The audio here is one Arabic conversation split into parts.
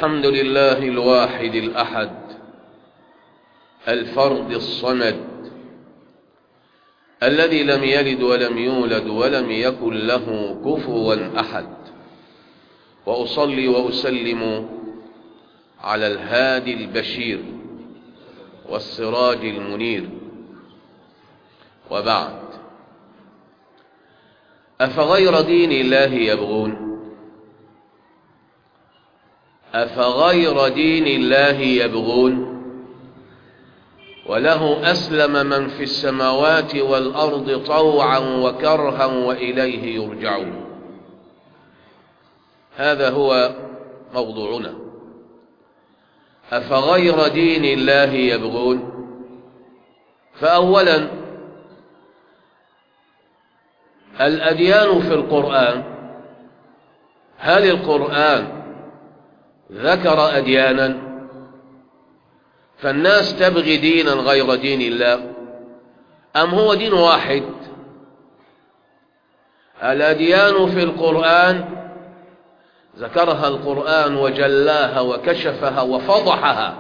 الحمد لله الواحد الأحد الفرد الصمد الذي لم يلد ولم يولد ولم يكن له كفوا أحد، وأصلي وأسلم على الهادي البشير والسراج المنير، وبعد. أفغير دين الله يبغون؟ أفغير دين الله يبغون وله أسلم من في السماوات والأرض طوعا وكرها وإليه يرجعون. هذا هو موضوعنا. أفغير دين الله يبغون. فأولا، الأديان في القرآن، هل القرآن ذكر أديانا؟ فالناس تبغي دينا غير دين الله، أم هو دين واحد؟ الأديان في القرآن ذكرها القرآن وجلاها وكشفها وفضحها،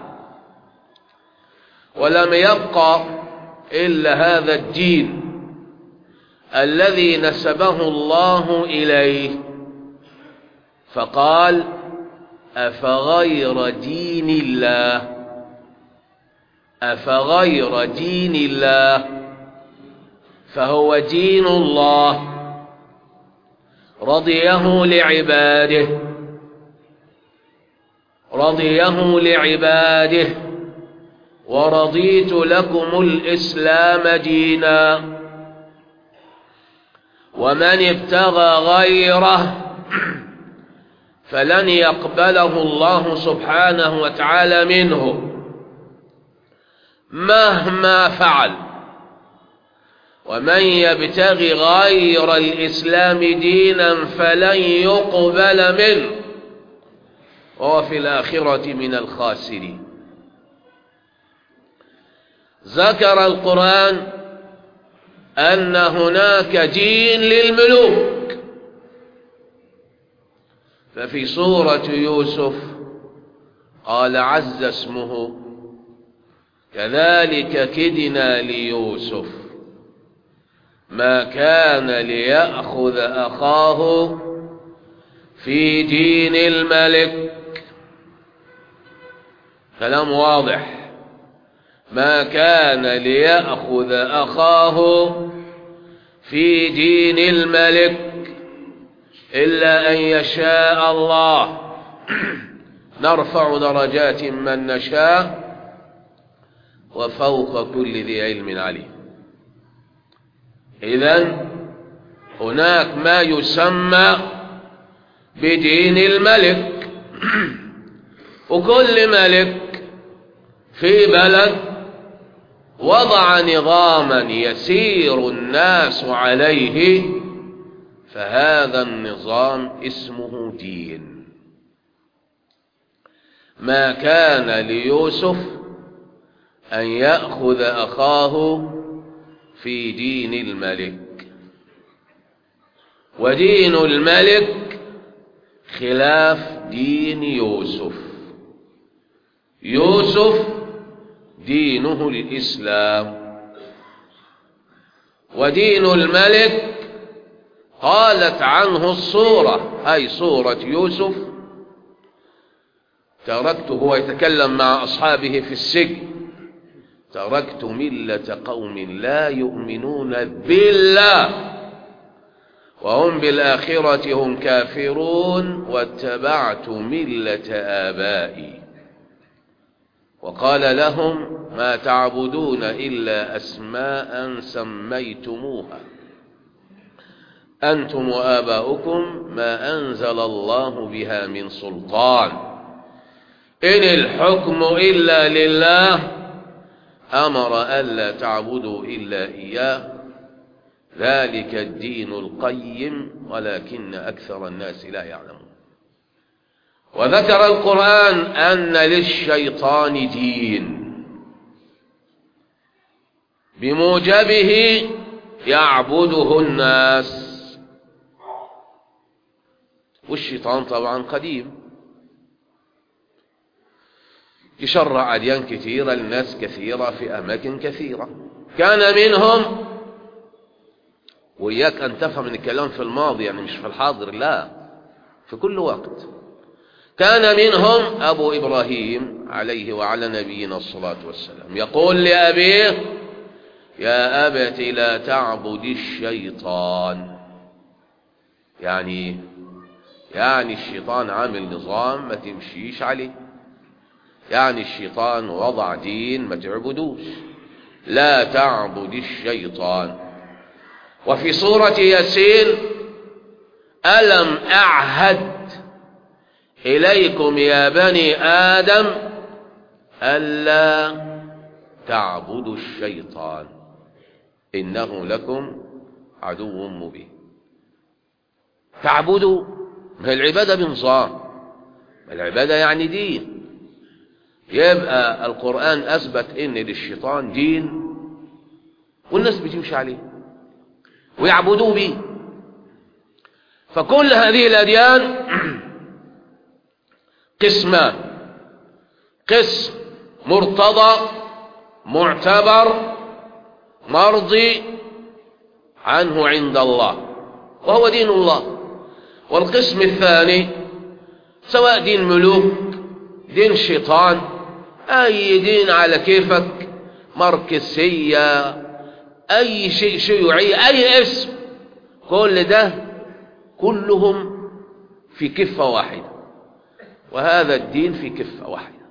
ولم يبقى إلا هذا الدين الذي نسبه الله إليه، فقال: أفغير دين الله، أفغير دين الله، فهو دين الله رضيه لعباده، رضيه لعباده: ورضيت لكم الإسلام دينا. ومن ابتغى غيره فلن يقبله الله سبحانه وتعالى منه مهما فعل. ومن يبتغي غير الإسلام دينا فلن يقبل منه وهو في الآخرة من الخاسرين. ذكر القرآن أن هناك دين للملوك، ففي سورة يوسف قال عز اسمه: كذلك كدنا ليوسف ما كان ليأخذ أخاه في دين الملك. كلام واضح: ما كان ليأخذ أخاه في دين الملك إلا أن يشاء الله، نرفع درجات من نشاء وفوق كل ذي علم عليم. إذن هناك ما يسمى بدين الملك، وكل ملك في بلد وضع نظاما يسير الناس عليه، فهذا النظام اسمه دين. ما كان ليوسف أن يأخذ أخاه في دين الملك، ودين الملك خلاف دين يوسف. يوسف دينه الإسلام، ودين الملك قالت عنه الصورة، أي صورة يوسف: تركت، هو يتكلم مع أصحابه في السجن: تركت ملة قوم لا يؤمنون بالله وهم بالآخرة هم كافرون واتبعت ملة آبائي. وقال لهم: ما تعبدون إلا أسماء سميتموها أنتم وآباؤكم ما أنزل الله بها من سلطان إن الحكم إلا لله أمر ألا تعبدوا إلا إياه ذلك الدين القيم ولكن أكثر الناس لا يعلمون. وذكر القرآن أن للشيطان دين بموجبه يعبده الناس، والشيطان طبعا قديم يشرع أديان كثيرة لناس كثيرة في أماكن كثيرة. كان منهم، وإياك أن تفهم أن الكلام في الماضي يعني مش في الحاضر، لا، في كل وقت. كان منهم أبو إبراهيم عليه وعلى نبينا الصلاة والسلام يقول لأبيه: يا أبت لا تعبد الشيطان. يعني الشيطان عامل نظام ما تمشيش عليه، يعني الشيطان وضع دين ما تعبدوش، لا تعبد الشيطان. وفي سورة ياسين: ألم أعهد إليكم يا بني آدم ألا تعبدوا الشيطان إنه لكم عدو مبين. تعبدوا، ما العبادة بنظام، العبادة يعني دين. يبقى القرآن أثبت إن للشيطان دين والناس بتمشي عليه ويعبدوا به. فكل هذه الأديان قسمان: قسم مرتضى معتبر مرضي عنه عند الله وهو دين الله، والقسم الثاني سواء دين ملوك، دين شيطان، أي دين على كيفك، ماركسية، أي شيء شيوعي، أي اسم، كل ده كلهم في كفة واحدة، وهذا الدين في كفة واحدة.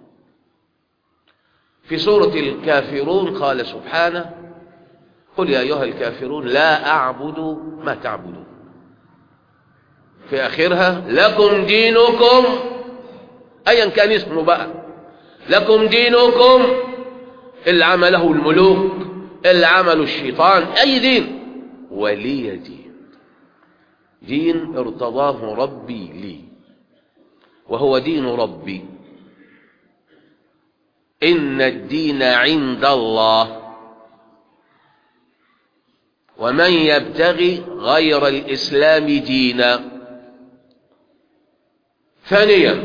في سورة الكافرون قال سبحانه: قل يا أيها الكافرون لا أعبد ما تعبدون. في آخرها: لكم دينكم، أيا كان اسمه بقى، لكم دينكم اللي عمله الملوك، اللي عمله الشيطان، أي دين، ولي دين، دين ارتضاه ربي لي وهو دين ربي. إن الدين عند الله ومن يبتغي غير الإسلام دينا. ثانيا: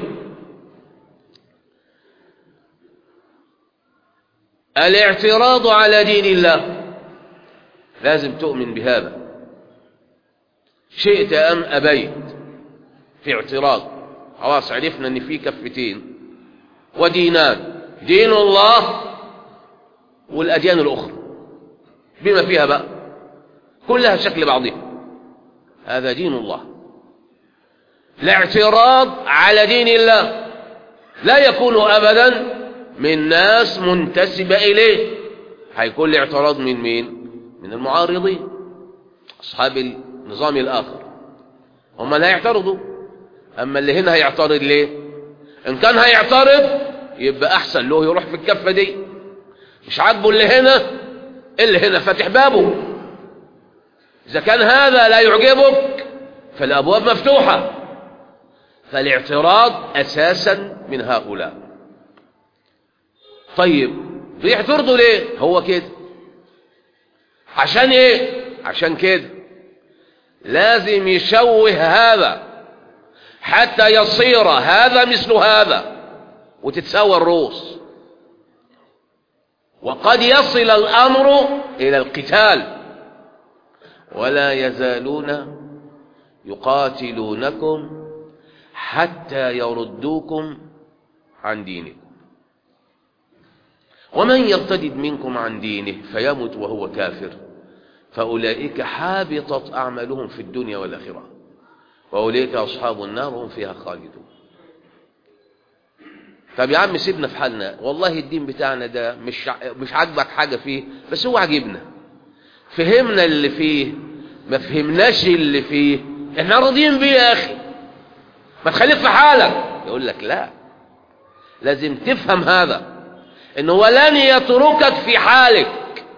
الاعتراض على دين الله، لازم تؤمن بهذا، شئت أم أبيت، في اعتراض. خلاص عرفنا أن في كفتين ودينان: دين الله والأديان الأخرى بما فيها بقى كلها شكل بعضها، هذا دين الله. الاعتراض على دين الله لا يكون أبدا من ناس منتسبة إليه، هيكون الاعتراض من مين؟ من المعارضين، أصحاب النظام الآخر، هم اللي هيعترضوا. أما اللي هنا هيعترض ليه؟ إن كان هيعترض يبقى أحسن له يروح في الكفة دي، مش عاجبه اللي هنا، اللي هنا فاتح بابه. إذا كان هذا لا يعجبك فالأبواب مفتوحة. فالاعتراض أساسا من هؤلاء. طيب بيعترضوا ليه؟ هو كده، عشان ايه؟ عشان كده لازم يشوه هذا حتى يصير هذا مثل هذا وتتساوى الرؤوس، وقد يصل الأمر إلى القتال. ولا يزالون يقاتلونكم حتى يردوكم عن دينكم ومن يرتد منكم عن دينه فيمت وهو كافر فأولئك حابطت أعمالهم في الدنيا والآخرة وأولئك أصحاب النار هم فيها خالدون. طب يا عم سيبنا في حالنا، والله الدين بتاعنا ده مش عاجبك حاجة فيه، بس هو عاجبنا، فهمنا اللي فيه، ما فهمناش اللي فيه، احنا راضيين بيه يا أخي، ما تخليك في حالك. يقول لك لا، لازم تفهم هذا، إنه لن يتركك في حالك،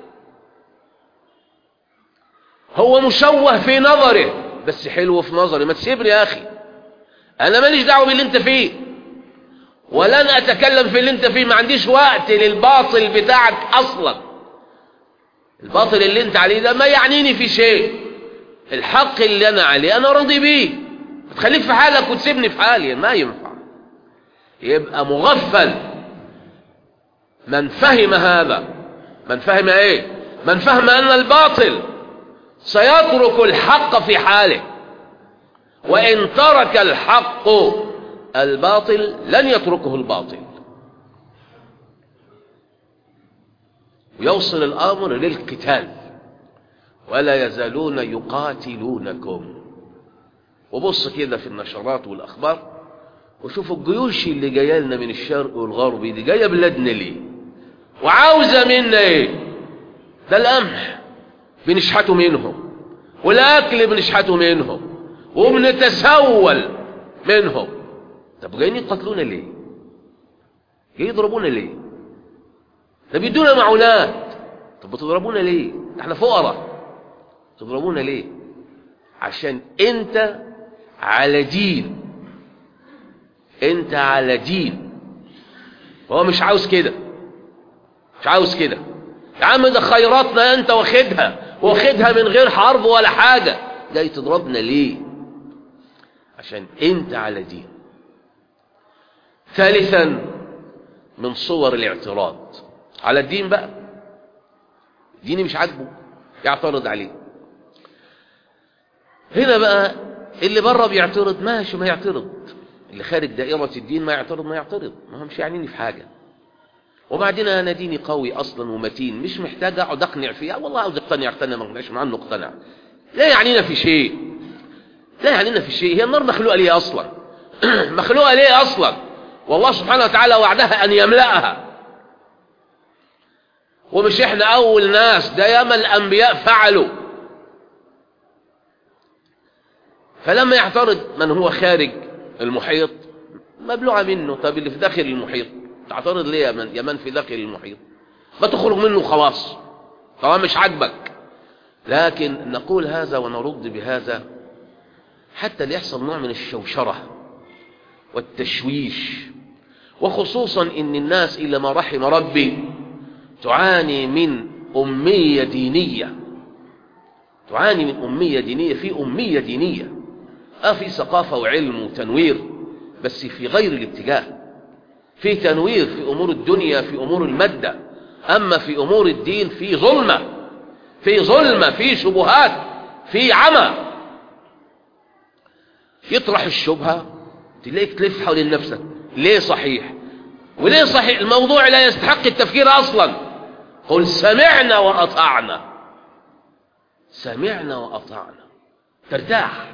هو مشوه في نظره بس حلو في نظري. ما تسيبني يا أخي، أنا ماليش دعوة باللي أنت فيه، ولن أتكلم في اللي أنت فيه، ما عنديش وقت للباطل بتاعك أصلا. الباطل اللي أنت عليه ده ما يعنيني في شيء، الحق اللي أنا عليه أنا راضي بيه، تخليك في حالك وتسيبني في حالي، ما ينفع. يبقى مغفل من فهم هذا، من فهم ايه؟ من فهم ان الباطل سيترك الحق في حاله، وان ترك الحق الباطل لن يتركه الباطل، ويوصل الامر للقتال. ولا يزالون يقاتلونكم. وبص كده في النشرات والاخبار وشوفوا الجيوش اللي جايه لنا من الشرق والغرب دي جايه بلادنا ليه؟ وعاوزه منا ايه؟ ده القمح بنشحته منهم، والاكل بنشحته منهم، وبنتسول منهم. طب جايين يقتلونا ليه؟ جايين يضربونا ليه؟ ده بيدونا معونات. طب بتضربونا ليه؟ احنا فقراء. تضربونا ليه؟ عشان انت على دين، انت على دين. هو مش عاوز كده، مش عاوز كده. يا عم ده خيراتنا انت واخدها من غير حرب ولا حاجة، جاي تضربنا ليه؟ عشان انت على دين. ثالثا من صور الاعتراض على الدين بقى، ديني مش عاجبه يعترض عليه. هنا بقى اللي بره بيعترض ماشي، ما يعترض. اللي خارج دائرة الدين ما يعترض، ما يعترض، ما هو مش يعنيني في حاجة. وبعدين انا ديني قوي اصلا ومتين، مش محتاج اقعد اقنع فيه. والله عاوز اقتنع ما اقنعش عنه اقتنع. لا يعنينا في شيء، لا يعنينا في شيء. هي النار مخلوقة ليه اصلا؟ مخلوقة ليه اصلا؟ والله سبحانه وتعالى وعدها ان يملأها. ومش احنا اول ناس، ده ياما الانبياء فعلوا. فلما يعترض من هو خارج المحيط مبلوعة منه. طب اللي في داخل المحيط تعترض ليه يا من في داخل المحيط؟ ما تخرج منه خلاص، طبعا مش عاجبك. لكن نقول هذا ونرد بهذا حتى ليحصل نوع من الشوشرة والتشويش، وخصوصا ان الناس إلا ما رحم ربي تعاني من أمية دينية، تعاني من أمية دينية. في أمية دينية، في ثقافة وعلم وتنوير، بس في غير الاتجاه. في تنوير في أمور الدنيا، في أمور المادة. أما في أمور الدين في ظلمة، في ظلمة، في شبهات، في عمى. يطرح الشبهة تلاقيك تلف حول نفسك، ليه صحيح وليه صحيح؟ الموضوع لا يستحق التفكير أصلا. قل سمعنا وأطعنا، سمعنا وأطعنا، ترتاح.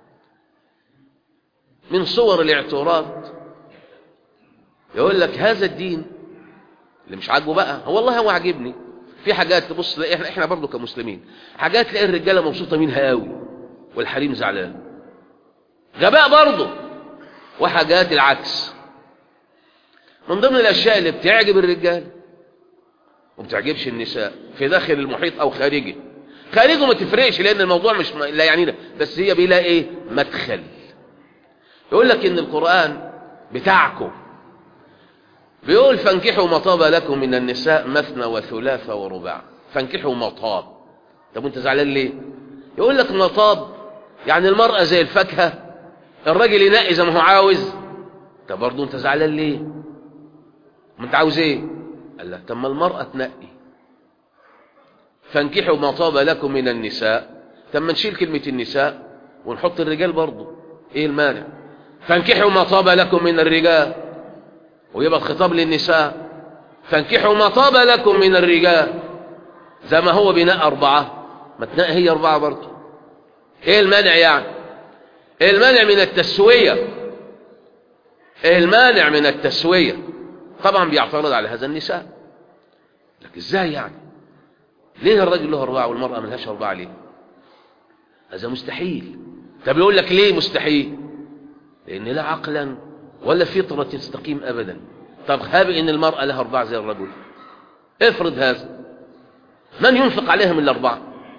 من صور الاعتراض يقول لك هذا الدين اللي مش عاجبه بقى، هو والله هو عاجبني. في حاجات تبص احنا برضو كمسلمين حاجات تلاقي الرجاله مبسوطه منها قوي والحريم زعلان، غباء برضو. وحاجات العكس. من ضمن الاشياء اللي بتعجب الرجال وما بتعجبش النساء في داخل المحيط او خارجه. خارجه ما تفرقش لان الموضوع مش لا يعنينا، بس هي بيلاقي ايه؟ مدخل. يقول لك ان القرآن بتاعكم بيقول فانكحوا ما طاب لكم من النساء مثنى وثلاث ورباع. فانكحوا ما طاب. طب وانت زعلان ليه؟ يقول لك ما طاب يعني المرأة زي الفاكهة، الراجل ينقي زي ما هو عاوز. طب برضه انت زعلان ليه؟ ما انت عاوز ايه؟ قال لك طب ما المرأة تنقي. فانكحوا ما طاب لكم من النساء، طب ما نشيل كلمة النساء ونحط الرجال برضه، ايه المانع؟ فانكحوا ما طاب لكم من الرجال، ويبقى الخطاب للنساء. فانكحوا ما طاب لكم من الرجال، زي ما هو بناء 4، ما تنقي هي 4 برضه. ايه المانع يعني؟ ايه المانع من التسوية؟ ايه المانع من التسوية؟ طبعا بيعترض على هذا النساء. لكن ازاي يعني؟ ليه الرجل له 4 والمرأة ملهاش 4 ليه؟ هذا مستحيل. طب يقول لك ليه مستحيل؟ لأن لا عقلا ولا فطرة تستقيم أبدا. طب هابئ إن المرأة لها 4 زي الرجل، افرض هذا، من ينفق عليها من ال4؟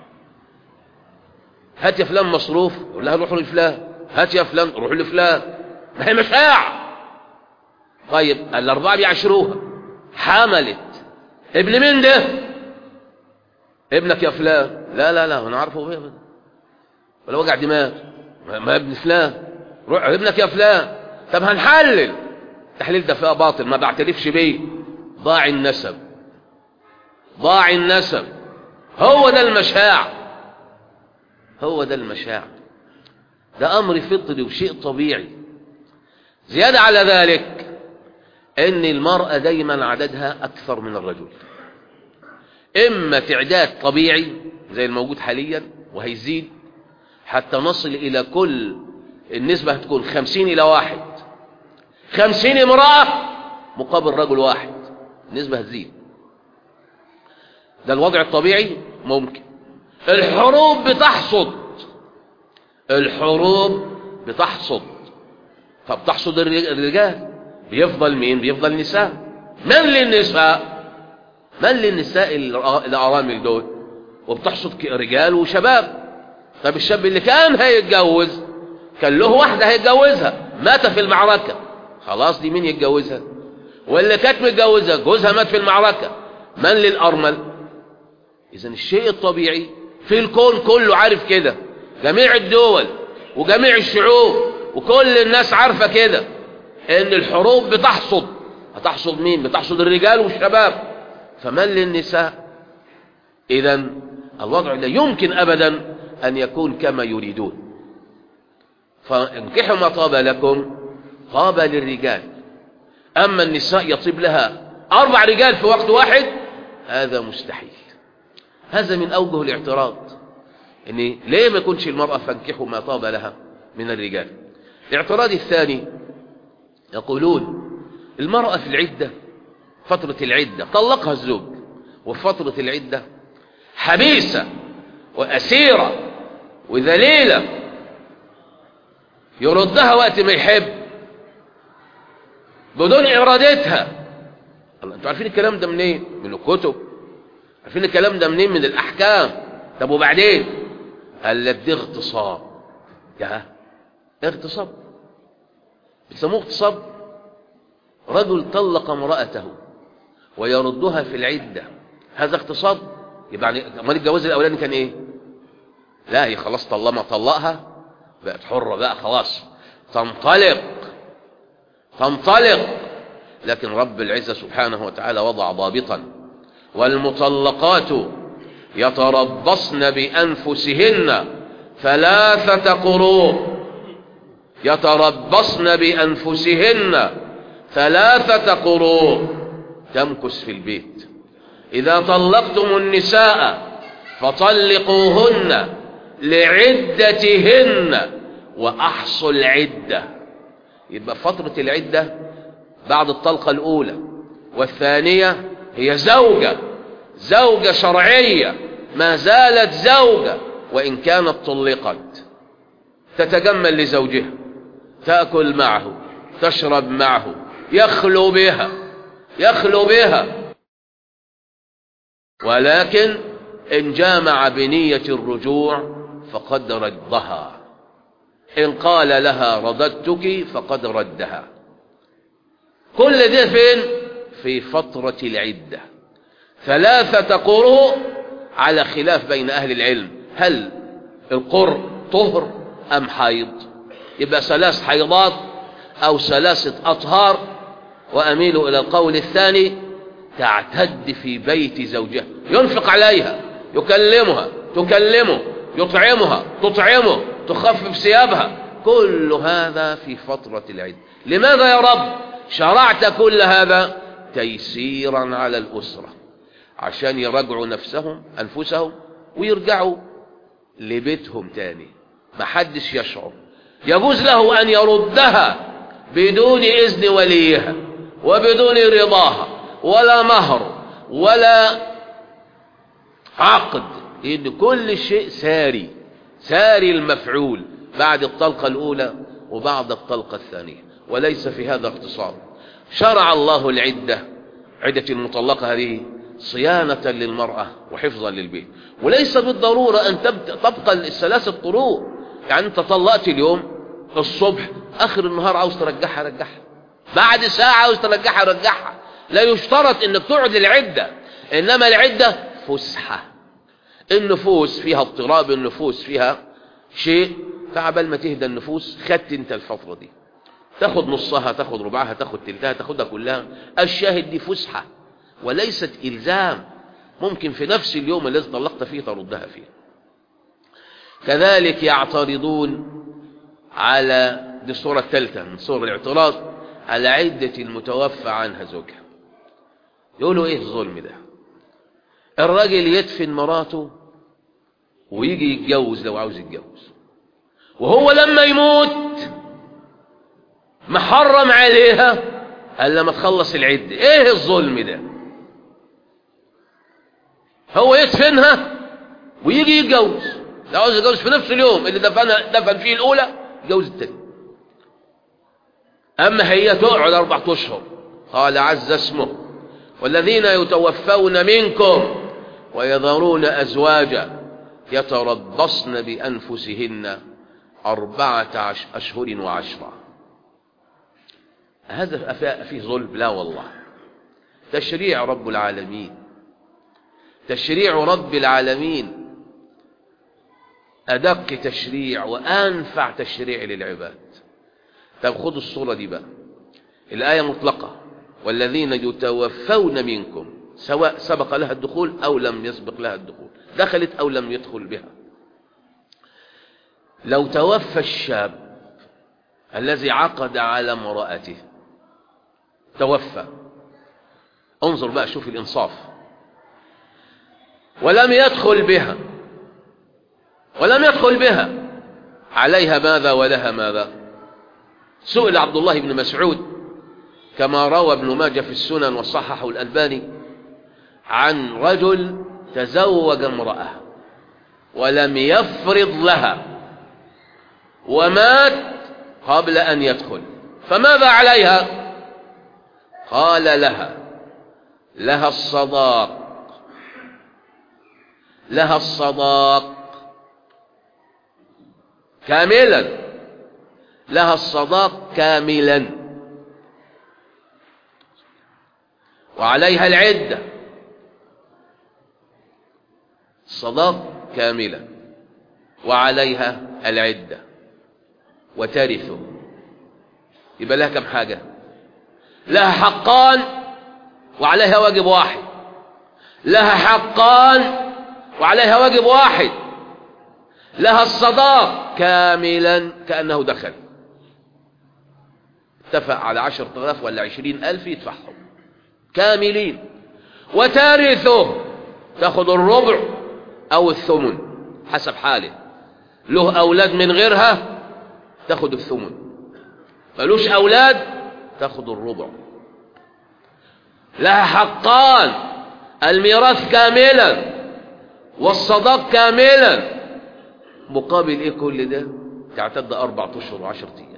هات يا فلان مصروف، يقول لها روحوا لفلان. هات يا فلان روحوا لفلان. ما هي مشاع. طيب ال4 بيعشروها، حملت ابن مين ده؟ ابنك يا فلان. لا لا لا انا عارفه بيه ابدا، ولا وجع دماغ، ما ابن فلان. روح ابنك يا فلان. طب هنحلل، التحليل ده فيها باطل، ما بعترفش بيه، ضاع النسب، ضاع النسب. هو ده المشاع، هو ده المشاع. ده أمر فطري وشيء طبيعي. زيادة على ذلك أن المرأة دايما عددها أكثر من الرجل، إما تعداد طبيعي زي الموجود حاليا وهيزيد حتى نصل إلى كل النسبة هتكون 50-1، 50 امرأة مقابل رجل واحد، النسبة هتزيد. ده الوضع الطبيعي ممكن. الحروب بتحصد، الحروب بتحصد، فبتحصد الرجال، بيفضل مين؟ بيفضل النساء. من للنساء؟ من للنساء الأرامل دول؟ وبتحصد رجال وشباب. طب الشاب اللي كان هيتجوز كان له واحدة هيتجوزها مات في المعركة، خلاص دي مين يتجوزها؟ واللي كانت متجوزة جوزها مات في المعركة، من للأرمل؟ إذن الشيء الطبيعي في الكون كله عارف كده، جميع الدول وجميع الشعوب وكل الناس عارفة كده، ان الحروب بتحصد. هتحصد مين؟ بتحصد الرجال والشباب، فمن للنساء؟ إذن الوضع لا يمكن أبدا أن يكون كما يريدون. فانكحوا ما طاب لكم، طاب للرجال. أما النساء يطيب لها 4 رجال في وقت واحد، هذا مستحيل. هذا من أوجه الاعتراض، إن ليه ما يكونش المرأة فانكحوا ما طاب لها من الرجال. الاعتراض الثاني، يقولون المرأة في العدة، فترة العدة طلقها الزوج، وفي فترة العدة حبيسة وأسيرة وذليلة، يردها وقت ما يحب بدون إرادتها. الله، انتوا عارفين الكلام ده منين؟ من الكتب. عارفين الكلام ده منين؟ من الأحكام. طب وبعدين؟ قال لك دي اغتصاب. يا اغتصاب، بيسموه اغتصاب. رجل طلق امرأته ويردها في العدة، هذا اغتصاب. يبقى امال الجواز الاولاني كان ايه؟ لا، هي خلاص طالما طلقها بقت حرة بقى، خلاص تنطلق. لكن رب العزة سبحانه وتعالى وضع ضابطا: والمطلقات يتربصن بأنفسهن 3 قروء. يتربصن بأنفسهن 3 قروء، تمكث في البيت. إذا طلقتم النساء فطلقوهن لعدتهن وأحصوا العدة. يبقى فترة العدة بعد الطلقة الأولى والثانية هي زوجة شرعية، ما زالت زوجة وإن كانت طلقت، تتجمل لزوجها، تأكل معه، تشرب معه، يخلو بها. ولكن إن جامع بنية الرجوع فقد ردها، إن قال لها رددتك فقد ردها. كل ده فين؟ في فترة العدة. 3 قروء على خلاف بين أهل العلم، هل القرء طهر أم حيض؟ يبقى 3 حيضات أو 3 أطهار. وأميل إلى القول الثاني، تعتد في بيت زوجها، ينفق عليها، يكلمها، تكلمه، يطعمها، تطعمه، تخفف ثيابها، كل هذا في فترة العدة. لماذا يا رب شرعت كل هذا؟ تيسيرا على الأسرة، عشان يراجعوا أنفسهم ويرجعوا لبيتهم تاني، محدش يشعر. يجوز له أن يردها بدون إذن وليها وبدون رضاها ولا مهر ولا عقد، لأن كل شيء ساري المفعول بعد الطلقة الأولى وبعد الطلقة الثانية، وليس في هذا اغتصاب. شرع الله العدة، عدة المطلقة هذه صيانة للمرأة وحفظا للبيت، وليس بالضرورة أن تبقى 3 قروء. يعني أنت طلقت اليوم الصبح، آخر النهار عاوز ترجعها رجعها، بعد ساعة عاوز ترجعها رجعها. لا يشترط أنك تقعد العدة، إنما العدة فسحة. النفوس فيها اضطراب، النفوس فيها شيء، فعبال ما تهدى النفوس خدت انت الفترة دي، تاخد نصها، تاخد ربعها، تاخد تلتها، تاخدها كلها. الشاهد دي فسحة، وليست إلزام، ممكن في نفس اليوم الذي طلقت فيه تردها فيه. كذلك يعترضون على، دي الصورة الثالثة من صور الاعتراض، على عدة المتوفى عنها زوجها. يقولوا ايه الظلم ده؟ الراجل يدفن مراته ويجي يتجوز لو عاوز يتجوز، وهو لما يموت محرم عليها الا لما تخلص العدة. ايه الظلم ده؟ هو يدفنها ويجي يتجوز، لو عاوز يتجوز في نفس اليوم اللي دفن فيه الاولى يتجوز الثاني. اما هي تقعد 4 أشهر. قال عز اسمه: والذين يتوفون منكم ويذرون أزواجا يتربصن بأنفسهن 14 أشهر و10. هذا فيه ظلم؟ لا والله، تشريع رب العالمين، تشريع رب العالمين أدق تشريع وأنفع تشريع للعباد. طب خذوا الصورة دي بقى، الآية مطلقة: والذين يتوفون منكم، سواء سبق لها الدخول أو لم يسبق لها الدخول، دخلت أو لم يدخل بها. لو توفى الشاب الذي عقد على امرأته، توفى، انظر بقى شوف الإنصاف، ولم يدخل بها، عليها ماذا ولها ماذا؟ سئل عبد الله بن مسعود كما روى ابن ماجه في السنن وصححه الألباني عن رجل تزوج امرأة ولم يفرض لها ومات قبل أن يدخل، فماذا عليها؟ قال لها الصداق كاملا، لها الصداق كاملا، وعليها العدة، الصداق كاملا وعليها العدة، وترثه. يبقى لها كم حاجة؟ لها حقان وعليها واجب واحد، لها حقان وعليها واجب واحد، لها الصداق كاملا كأنه دخل، اتفق على 10,000 ولا 20,000 يدفعهم كاملين، وترثه، تاخذ الربع أو الثمن حسب حاله، له أولاد من غيرها تاخذ الثمن، ملوش أولاد تاخذ الربع. لها حقان، الميراث كاملا والصداق كاملا، مقابل ايه كل ده؟ تعتد 4 أشهر و10 أيام.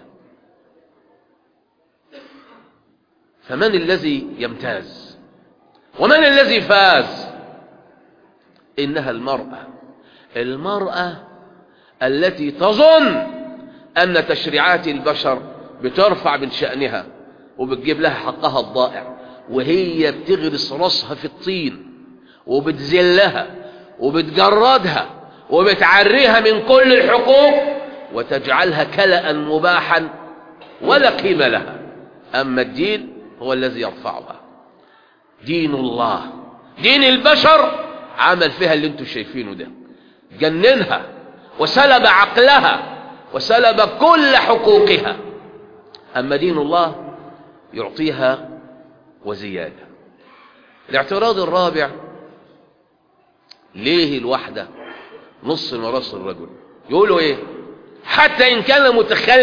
فمن الذي يمتاز ومن الذي فاز؟ إنها المرأة التي تظن أن تشريعات البشر بترفع من شأنها وبتجيب لها حقها الضائع، وهي بتغرس راسها في الطين وبتذلها وبتجردها وبتعريها من كل الحقوق وتجعلها كلأ مباحا ولا قيمة لها. أما الدين هو الذي يرفعها. دين الله، دين البشر عمل فيها اللي انتم شايفينه ده، جننها وسلب عقلها وسلب كل حقوقها. أما دين الله يعطيها وزيادة. الاعتراض الرابع: ليه الوحدة نص ميراث الرجل؟ يقولوا ايه؟ حتى إن كان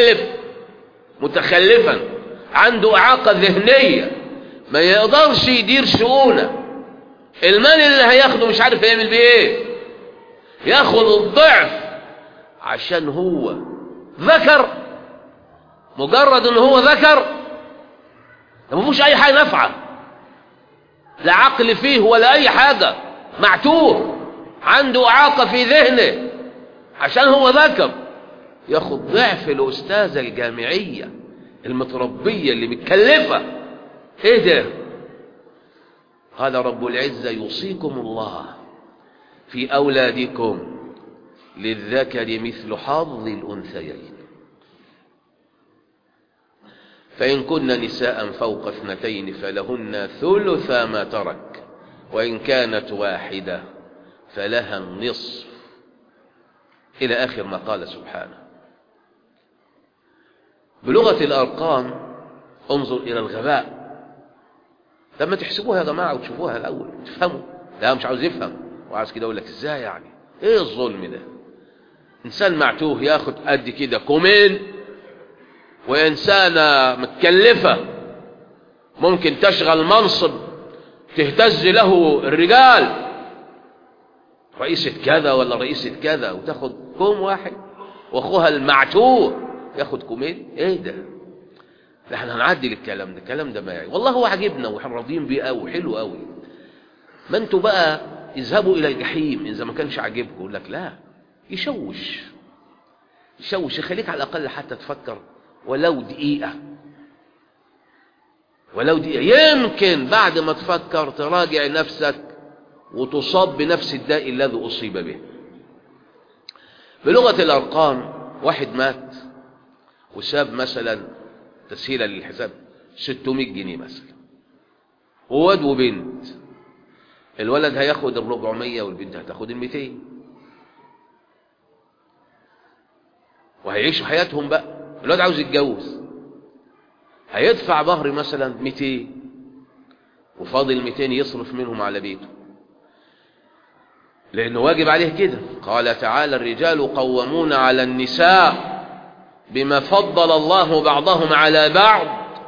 متخلفا عنده إعاقة ذهنية ما يقدرش يدير شؤونه، المال اللي هياخده مش عارف يعمل بيه ايه، ياخد الضعف عشان هو ذكر، مجرد ان هو ذكر ما فيهوش اي حاجه نافعه، لا عقل فيه ولا اي حاجه، معتوه، عنده اعاقه في ذهنه، عشان هو ذكر ياخد ضعف الاستاذه الجامعيه المتربيه اللي متكلفه. ايه ده؟ قال رب العزه: يوصيكم الله في اولادكم للذكر مثل حظ الانثيين. فإن كن نساء فوق 2 فلهن ثلث ما ترك، وإن كانت واحدة فلها النصف، إلى آخر ما قال سبحانه. بلغة الأرقام انظر إلى الغباء. لما تحسبوها يا جماعة وتشوفوها الأول تفهموا. لا مش عاوز يفهم وعاوز كده أقول لك إزاي يعني إيه الظلم ده؟ إنسان معتوه ياخد قد كده كومين، وإنسانة متكلفة ممكن تشغل منصب تهتز له الرجال، رئيسة كذا ولا رئيسة كذا، وتاخد كوم واحد، واخوها المعتوه ياخد كومين. ايه ده؟ احنا هنعدل الكلام ده، الكلام ده ما يعني والله هو عجبنا واحنا راضيين بيه قوي، حلو قوي. ما انتوا بقى اذهبوا الى الجحيم اذا ما كانش عاجبكم. يقول لك لا، يشوش يخليك على الاقل حتى تفكر ولو دقيقة، يمكن بعد ما تفكر تراجع نفسك وتصاب بنفس الداء الذي أصيب به. بلغة الأرقام واحد مات وساب مثلا تسهيلا للحساب 600 جنيه مثلا، وواد وبنت، الولد هياخد 400 والبنت هتاخد 200، وهيعيشوا حياتهم بقى. الولد عاوز يتجوز، هيدفع مهر مثلا 200 وفاضل 200 يصرف منهم على بيته، لأنه واجب عليه كده. قال تعالى: الرجال قوامون على النساء بما فضل الله بعضهم على بعض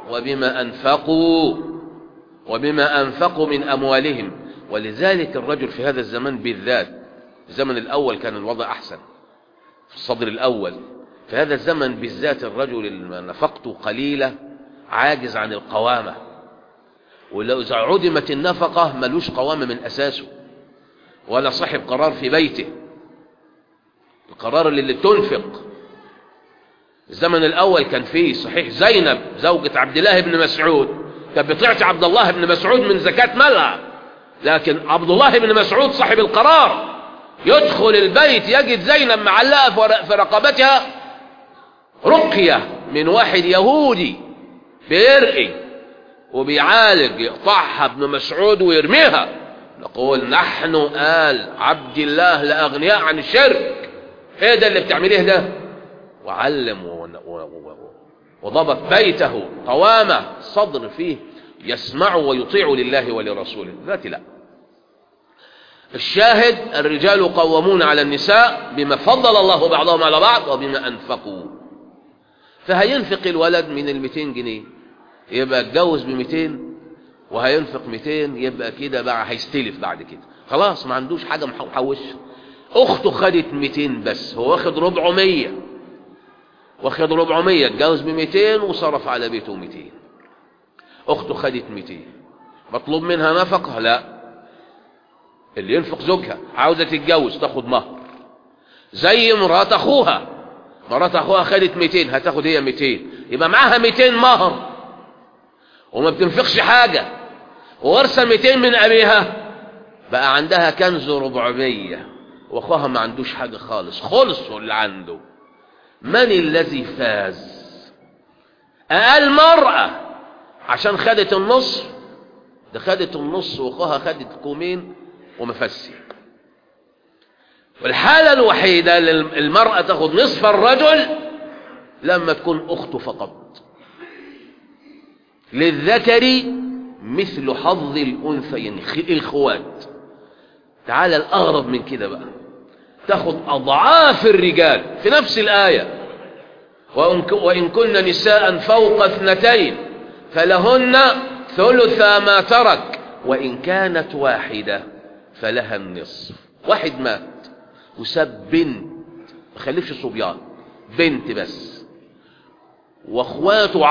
وبما أنفقوا من أموالهم. ولذلك الرجل في هذا الزمان بالذات، في الزمن الأول كان الوضع أحسن في الصدر الأول، في هذا الزمن بالذات الرجل اللي نفقته قليلة عاجز عن القوامة، ولو إذا عدمت النفقة ملوش قوامة من أساسه ولا صاحب قرار في بيته. القرار اللي تنفق. الزمن الأول كان فيه صحيح زينب زوجة عبد الله بن مسعود كانت بتعطي عبد الله بن مسعود من زكاة مالها، لكن عبد الله بن مسعود صاحب القرار يدخل البيت يجد زينب معلقة في رقبتها رقية من واحد يهودي بيرقي وبيعالج، يقطعها ابن مسعود ويرميها. نقول نحن آل عبد الله لأغنياء عن الشرك. ايه ده اللي بتعمليه ده؟ وعلم وضبط بيته قوامة صدر فيه يسمع ويطيع لله ولرسوله. ذاتي لا. الشاهد: الرجال قوامون على النساء بما فضل الله بعضهم على بعض وبما أنفقوا. فهينفق الولد من 200 جنيه يبقى اتجوز ب200، وهينفق 200 يبقى كده بقى هيستلف بعد كده، خلاص ما عندوش حاجة محوشة. أخته خدت 200 بس، هو واخد 400، اتجوز ب200 وصرف على بيته 200. أخته خدت 200، مطلوب منها نفقة؟ لا. اللي ينفق زوجها، عاوزة تتجوز تاخد مهر زي مرات أخوها. مرات أخوها خدت 200 هتاخد هي 200، يبقى معاها 200 مهر وما بتنفقش حاجة، وورثة 200 من أبيها، بقى عندها كنز 400 وأخوها ما عندوش حاجة خالص، خلصوا اللي عنده. من الذي فاز؟ المرأة، عشان خدت النص، ده خدت النص وأخوها خدت كومين ومفسي. والحالة الوحيدة للمرأة تاخد نصف الرجل لما تكون أخته فقط. للذكر مثل حظ الأنثيين، الخوات. تعالى الأغرب من كده بقى، تاخد أضعاف الرجال في نفس الآية: وإن كن نساء فوق 2 فلهن ثلث ما ترك وإن كانت واحدة فلها النصف. واحد مات وساب بنت، ما خلفش صبيان، بنت بس، واخواته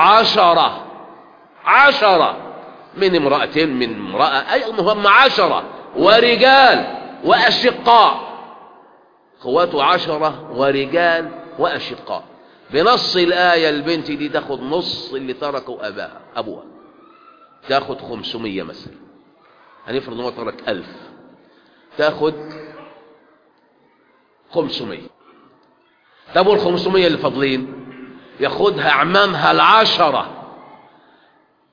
10 من امرأتين من امرأة، أي المهم 10 ورجال وأشقاء. اخواته 10 ورجال وأشقاء. بنص الآية البنت دي تاخد نص اللي تركه أبوها، تاخد 500 مثلا، هنفرض انه ترك 1000، تاخد 500. طب وال500 اللي فاضلين ياخدها اعمامها 10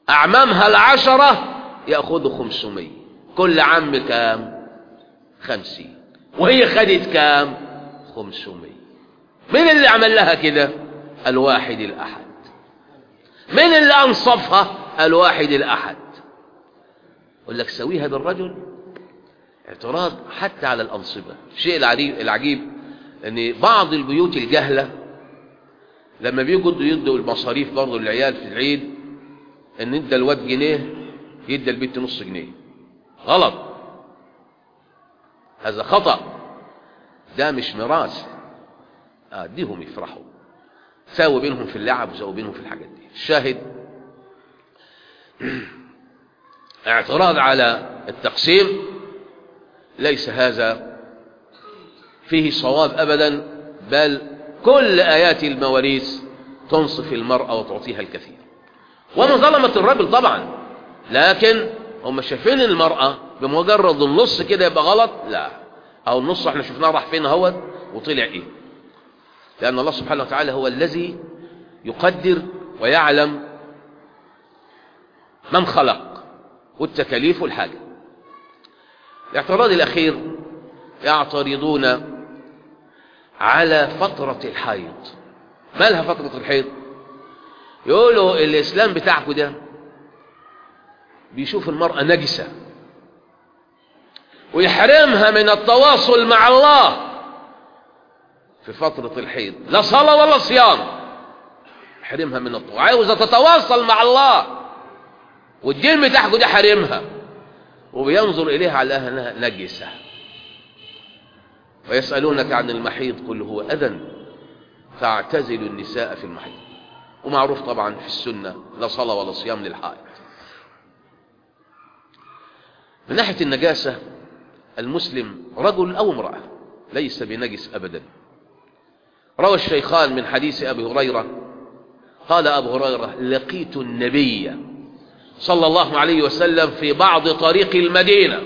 أعمامها العشرة يأخذوا 500، كل عم كام؟ 50، وهي خدت كام؟ 500. مين اللي عمل لها كده؟ الواحد الأحد. مين اللي أنصفها؟ الواحد الأحد. يقول لك سويها بالرجل. اعتراض حتى على الأنصبة. الشيء العجيب أن بعض البيوت الجهلة لما بيجوا يدوا المصاريف برضه للعيال في العيد، ان ادى الواد جنيه يدى البنت نص جنيه. غلط، هذا خطأ، ده مش ميراث. اديهم يفرحوا، ساوي بينهم في اللعب وساوي بينهم في الحاجات دي. الشاهد اعتراض على التقسيم ليس هذا فيه صواب ابدا، بل كل آيات المواريث تنصف المرأة وتعطيها الكثير. وما ظلمت الرجل طبعا، لكن هم شايفين المرأة بمجرد النص كده يبقى غلط. لا، او النص احنا شفناه راح فين اهوت وطلع ايه. لأن الله سبحانه وتعالى هو الذي يقدر ويعلم من خلق والتكاليف والحاجة. الاعتراض الأخير يعترضون على فترة الحيض. ما لها فترة الحيض؟ يقولوا الإسلام بتاعكم ده بيشوف المرأة نجسة ويحرمها من التواصل مع الله في فترة الحيض، لا صلاة ولا صيام، يحرمها من التواصل. عاوزة تتواصل مع الله والدين بتاعكم ده حرمها، وبينظر إليها على أنها نجسة. ويسألونك عن المحيض قل هو أذى فاعتزلوا النساء في المحيض. ومعروف طبعا في السنة لا صلاة ولا صيام للحائض. من ناحية النجاسة، المسلم رجل أو امرأة ليس بنجس أبدا. روى الشيخان من حديث أبي هريرة قال أبو هريرة: لقيت النبي صلى الله عليه وسلم في بعض طريق المدينة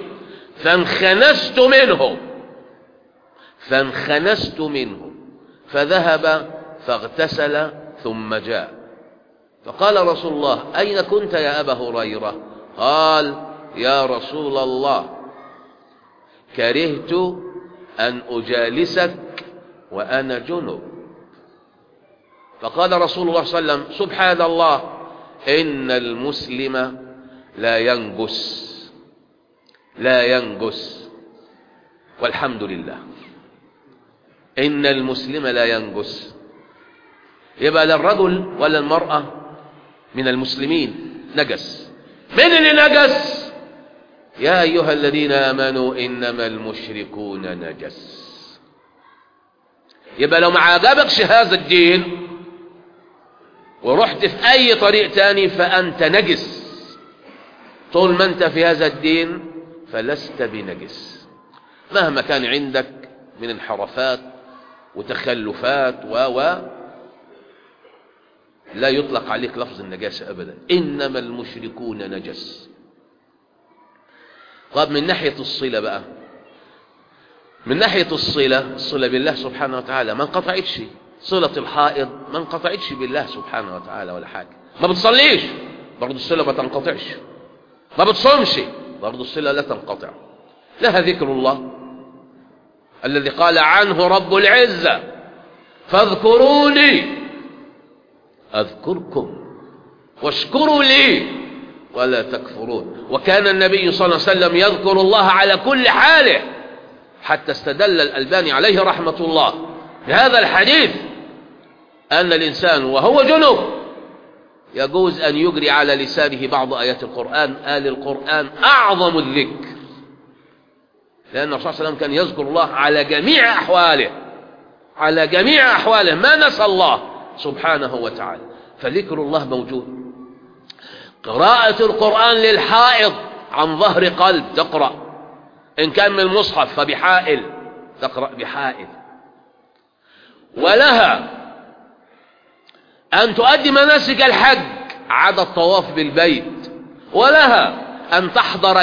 فانخنست منه فذهب فاغتسل ثم جاء فقال رسول الله: أين كنت يا أبا هريرة؟ قال: يا رسول الله كرهت أن أجالسك وأنا جنب. فقال رسول الله صلى الله عليه وسلم: سبحان الله، إن المسلم لا ينجس والحمد لله. إن المسلم لا ينجس، يبقى لا الرجل ولا المرأة من المسلمين نجس. من اللي نجس؟ يا أيها الذين آمنوا إنما المشركون نجس. يبقى لو ما عجبكش هذا الدين ورحت في أي طريق تاني فأنت نجس. طول ما أنت في هذا الدين فلست بنجس، مهما كان عندك من انحرافات وتخلفات لا يطلق عليك لفظ النجاسة أبدا. إنما المشركون نجس. طب من ناحية الصلة بقى، من ناحية الصلة بالله سبحانه وتعالى ما انقطعتش. صلة الحائض ما انقطعتش بالله سبحانه وتعالى ولا حاجة. ما بتصليش برضو الصلة ما تنقطعش، ما بتصومش برضو الصلة لا تنقطع. لها ذكر الله الذي قال عنه رب العزة: فاذكروني أذكركم واشكروا لي ولا تكفرون. وكان النبي صلى الله عليه وسلم يذكر الله على كل حاله، حتى استدل الألباني عليه رحمة الله بهذا الحديث أن الإنسان وهو جنب يجوز أن يجري على لسانه بعض آيات القرآن. آل القرآن أعظم الذكر، لأن الرسول صلى الله عليه وسلم كان يذكر الله على جميع أحواله، ما نسى الله سبحانه وتعالى. فذكر الله موجود. قراءة القرآن للحائض عن ظهر قلب تقرأ، إن كان من المصحف فبحائل تقرأ بحائل. ولها أن تؤدي مناسك الحج عدا الطواف بالبيت، ولها أن تحضر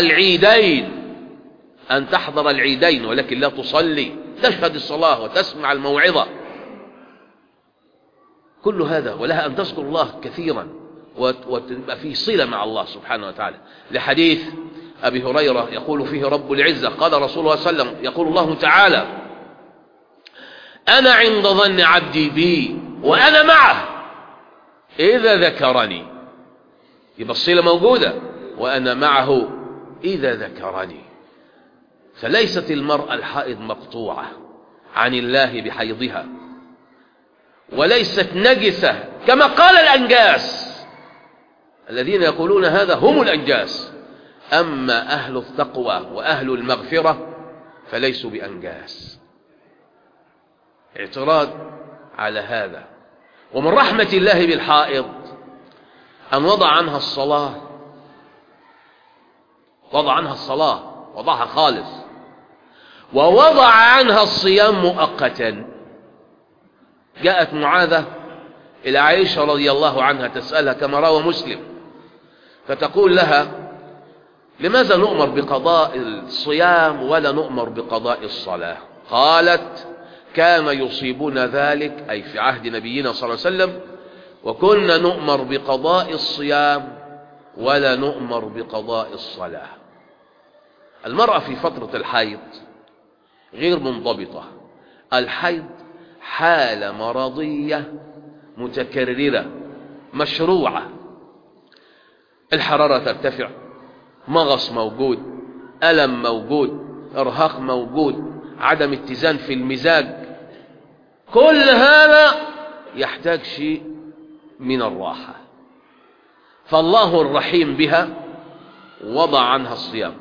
العيدين ولكن لا تصلي، تشهد الصلاة وتسمع الموعظة، كل هذا. ولها أن تذكر الله كثيرا وتبقى فيه صلة مع الله سبحانه وتعالى. لحديث أبي هريرة يقول فيه رب العزة قال رسول الله صلى الله عليه وسلم يقول الله تعالى أنا عند ظن عبدي بي وأنا معه إذا ذكرني. يبقى الصلة موجودة، وأنا معه إذا ذكرني. فليست المرأة الحائض مقطوعة عن الله بحيضها، وليست نجسة كما قال الأنجاس. الذين يقولون هذا هم الأنجاس، أما أهل التقوى وأهل المغفرة فليسوا بأنجاس. اعتراض على هذا. ومن رحمة الله بالحائض أن وضع عنها الصلاة، وضعها خالص، ووضع عنها الصيام مؤقتا. جاءت معاذة إلى عائشة رضي الله عنها تسألها كما روى مسلم، فتقول لها لماذا نؤمر بقضاء الصيام ولا نؤمر بقضاء الصلاة؟ قالت كان يصيبنا ذلك، أي في عهد نبينا صلى الله عليه وسلم، وكنا نؤمر بقضاء الصيام ولا نؤمر بقضاء الصلاة. المرأة في فترة الحيض غير منضبطة. الحيض حالة مرضية متكررة مشروعة، الحرارة ترتفع، مغص موجود، ألم موجود، إرهاق موجود، عدم اتزان في المزاج، كل هذا يحتاج شيء من الراحة. فالله الرحيم بها وضع عنها الصيام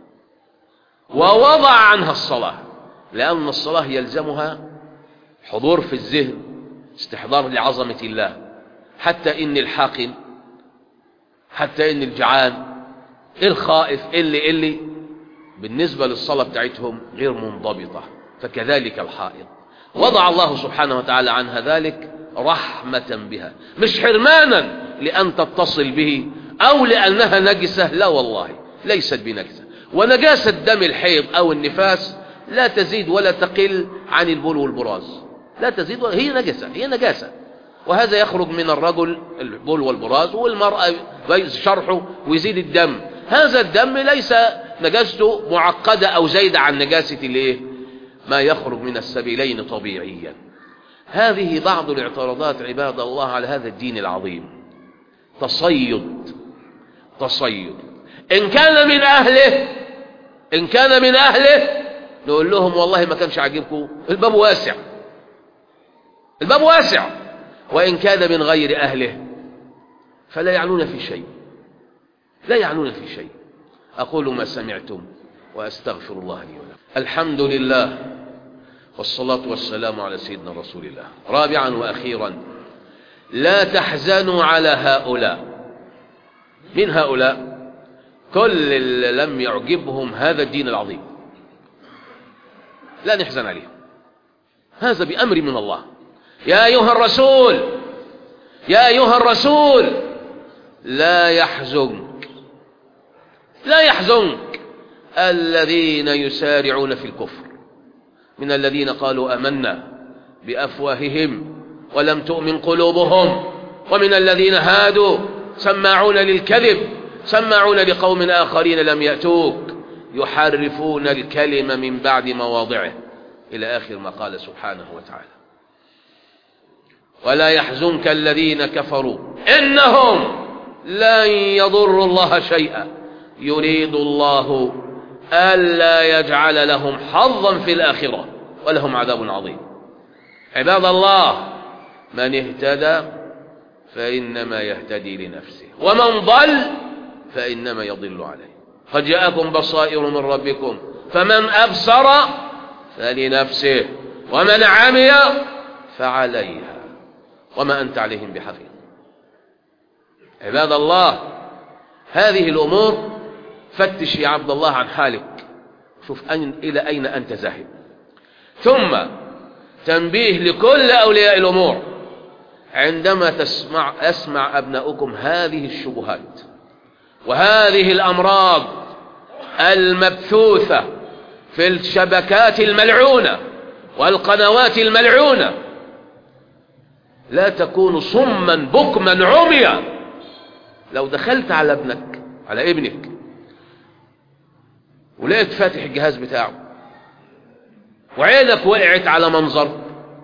ووضع عنها الصلاة، لأن الصلاة يلزمها حضور في الذهن، استحضار لعظمة الله، حتى إن الحاقن، حتى إن الجعان، الخائف، اللي بالنسبة للصلاة بتاعتهم غير منضبطة. فكذلك الحائض وضع الله سبحانه وتعالى عنها ذلك رحمة بها، مش حرمانا لأن تتصل به أو لأنها نجسة، لا والله ليست بنجسة. ونجاسة دم الحيض أو النفاس لا تزيد ولا تقل عن البول والبراز، لا تزيد ولا، هي نجاسة. وهذا يخرج من الرجل البول والبراز، والمرأة شرحه ويزيد الدم. هذا الدم ليس نجاسته معقدة أو زايدة عن نجاسة ما يخرج من السبيلين طبيعيا. هذه بعض الاعتراضات عباد الله على هذا الدين العظيم. تصيد إن كان من أهله نقول لهم والله ما كانش عاجبكم، الباب واسع. وإن كان من غير أهله فلا يعنون في شيء. أقول ما سمعتم وأستغفر الله لي ولكم. الحمد لله والصلاة والسلام على سيدنا رسول الله. رابعا وأخيرا، لا تحزنوا على هؤلاء. من هؤلاء؟ كل اللي لم يعجبهم هذا الدين العظيم لا نحزن عليهم، هذا بأمر من الله. يا أيها الرسول لا يحزنك الذين يسارعون في الكفر من الذين قالوا آمنا بأفواههم ولم تؤمن قلوبهم، ومن الذين هادوا سماعون للكذب سماعون لقوم آخرين لم يأتوك يحرفون الكلم من بعد مواضعه، إلى آخر ما قال سبحانه وتعالى. ولا يحزنك الذين كفروا إنهم لن يضروا الله شيئا يريد الله ألا يجعل لهم حظا في الآخرة ولهم عذاب عظيم. عباد الله، من اهتدى فإنما يهتدي لنفسه، ومن ضل فإنما يضل عليه. قد جاءكم بصائر من ربكم فمن أبصر فلنفسه ومن عمي فعليها وما أنت عليهم بحفيظ. عباد الله، هذه الأمور فتش يا عبد الله عن حالك، شوف إلى أين أنت ذاهب. ثم تنبيه لكل أولياء الأمور، عندما أسمع أبناؤكم هذه الشبهات وهذه الأمراض المبثوثة في الشبكات الملعونة والقنوات الملعونة، لا تكونوا صما بكما عميا لو دخلت على ابنك ولقيت فاتح الجهاز بتاعه وعينك وقعت على منظر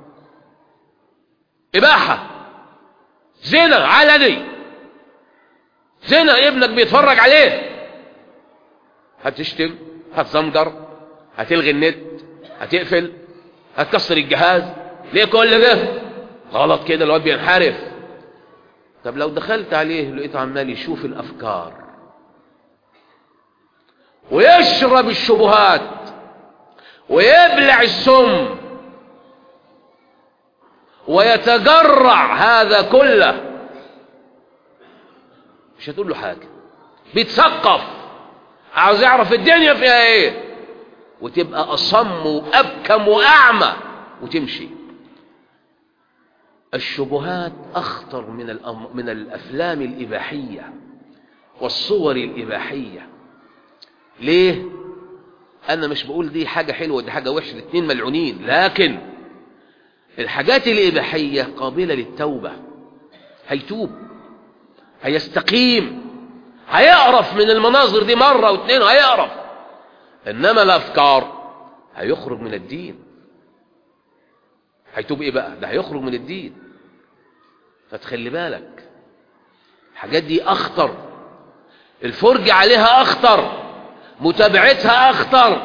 إباحة، زنا علني، زنا ابنك بيتفرج عليه، هتشتم، هتزمجر، هتلغي النت، هتقفل، هتكسر الجهاز. ليه كل ده؟ غلط كده، الواد بينحرف. طب لو دخلت عليه لقيته عمال يشوف الأفكار ويشرب الشبهات ويبلع السم ويتجرع هذا كله، مش هتقول له حاجة، بيتثقف، عاوز يعرف الدنيا فيها ايه، وتبقى أصم وأبكم وأعمى وتمشي. الشبهات أخطر من الأفلام الإباحية والصور الإباحية. ليه؟ أنا مش بقول دي حاجة حلوة ودي حاجة وحشة، الاتنين ملعونين، لكن الحاجات الإباحية قابلة للتوبة، هيتوب، هيستقيم، هيقرف من المناظر دي مرة واثنين هيقرف. إنما الأفكار هيخرج من الدين. هيتوب إيه بقى؟ ده هيخرج من الدين. فتخلي بالك، الحاجات دي أخطر، الفرج عليها أخطر، متابعتها أخطر.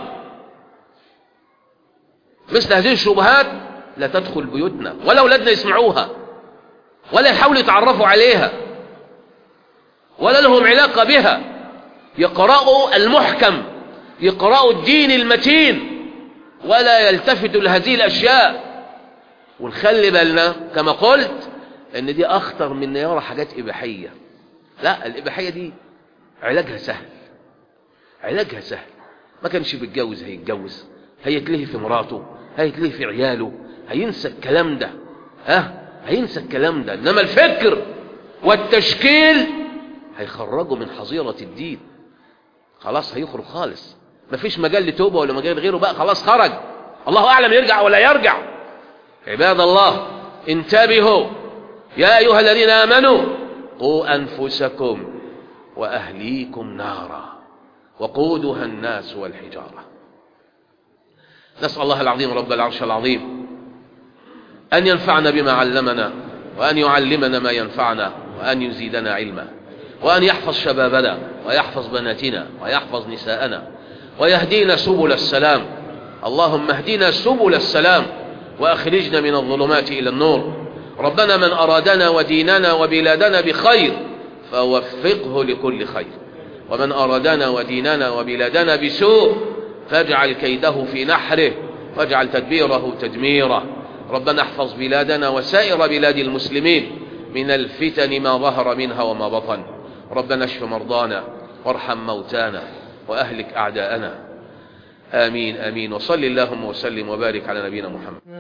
مثل هذه الشبهات لا تدخل بيوتنا ولا أولادنا يسمعوها ولا يحاولوا يتعرفوا عليها ولا لهم علاقة بها. يقرأوا المحكم، يقرأوا الدين المتين، ولا يلتفتوا لهذه الأشياء. ونخلي بالنا كما قلت ان دي اخطر من ان يرى حاجات اباحيه. لا، الاباحيه دي علاجها سهل، علاجها سهل. ما كانش بيتجوز هيتجوز، هيتلهي في مراته، هيتلهي في عياله، هينسى الكلام ده، هينسى الكلام ده. انما الفكر والتشكيل هيخرجه من حظيره الدين. خلاص هيخرج خالص، مفيش مجال لتوبه ولا مجال غيره بقى، خلاص خرج. الله اعلم يرجع ولا يرجع. عباد الله انتبهوا يا أيها الذين آمنوا قوا أنفسكم وأهليكم نارا وقودها الناس والحجارة. نسأل الله العظيم رب العرش العظيم أن ينفعنا بما علمنا، وأن يعلمنا ما ينفعنا، وأن يزيدنا علما، وأن يحفظ شبابنا ويحفظ بناتنا ويحفظ نساءنا ويهدينا سبل السلام. اللهم اهدنا سبل السلام وأخرجنا من الظلمات إلى النور. ربنا من أرادنا وديننا وبلادنا بخير فوفقه لكل خير، ومن أرادنا وديننا وبلادنا بسوء فاجعل كيده في نحره واجعل تدبيره تدميره. ربنا احفظ بلادنا وسائر بلاد المسلمين من الفتن ما ظهر منها وما بطن. ربنا اشف مرضانا وارحم موتانا وأهلك أعداءنا. آمين آمين. وصل اللهم وسلم وبارك على نبينا محمد.